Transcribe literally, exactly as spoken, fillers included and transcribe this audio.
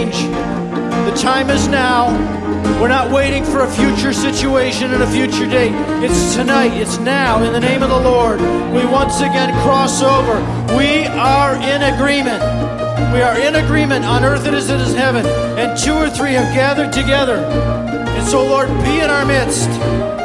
change. The time is now. We're not waiting for a future situation and a future date. It's tonight. It's now. In the name of the Lord, we once again cross over. We are in agreement. We are in agreement on earth as it is in heaven. And two or three have gathered together. And so, Lord, be in our midst.